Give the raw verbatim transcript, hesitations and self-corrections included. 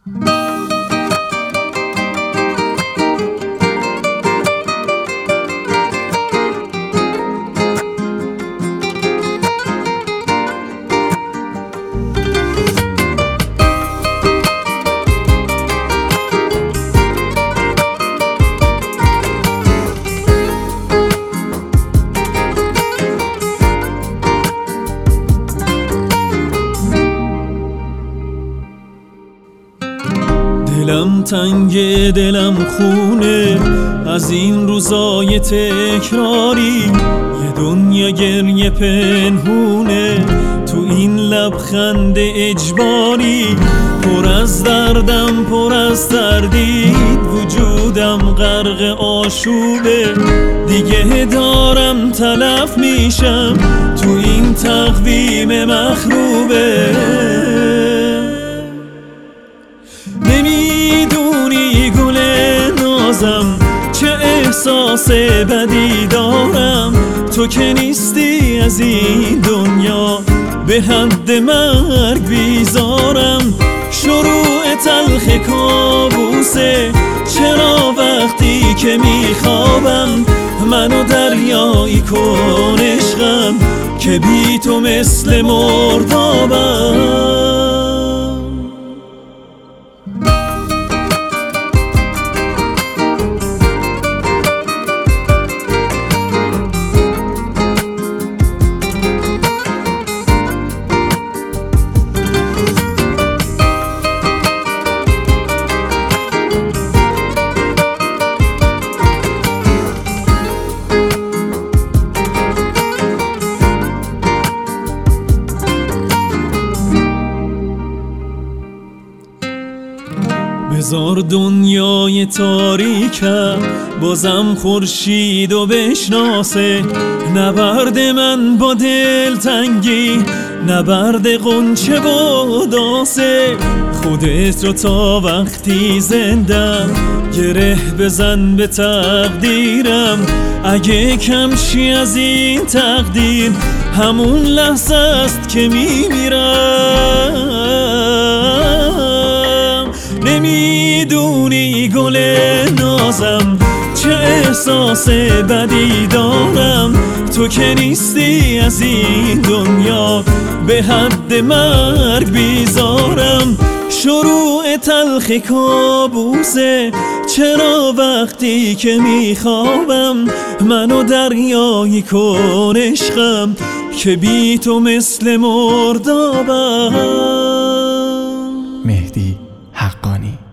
دلم تنگ دلم خونه از این روزای تکراری، یه دنیا گریه پنهونه تو این لبخند اجباری. پر از دردم پر از تردید، وجودم غرق آشوبه. دیگه دارم تلف میشم تو این تقویم مخروبه. نمیدونی گل نازم چه احساس بدی دارم، تو که نیستی از این دنیا به حد مرگ بیزارم. شروع تلخ کابوسه، چرا وقتی که میخوابم منو دریایی کن عشقم، که بی تو مثل مردابم. بذار دنیای تاریکم بازم خورشید و بشناسه، نبرد من با دلتنگی نبرد غنچه و داسه. خودت رو تا وقتی زندم گره بزن به تقدیرم، اگه کمشی از این تقدیر همون لحظه است که میمیرم. نمیدونی گل نازم چه احساس بدی دارم، تو که نیستی از این دنیا به حد مرگ بیزارم. شروع تلخ کابوسه، چرا وقتی که میخوابم منو دریایی کن عشقم، که بی تو مثل مردابم. مهدی حقانی.